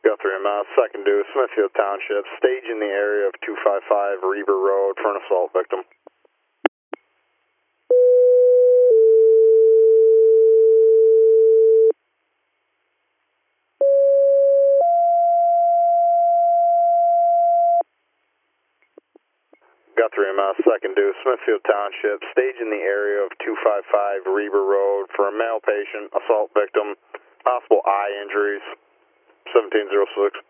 Guthrie MS, second due, Smithfield Township, stage in the area of 255 Reber Road for an assault victim. Guthrie MS, second due, Smithfield Township, stage in the area of 255 Reber Road for a male patient, assault victim, possible eye injuries, 1706.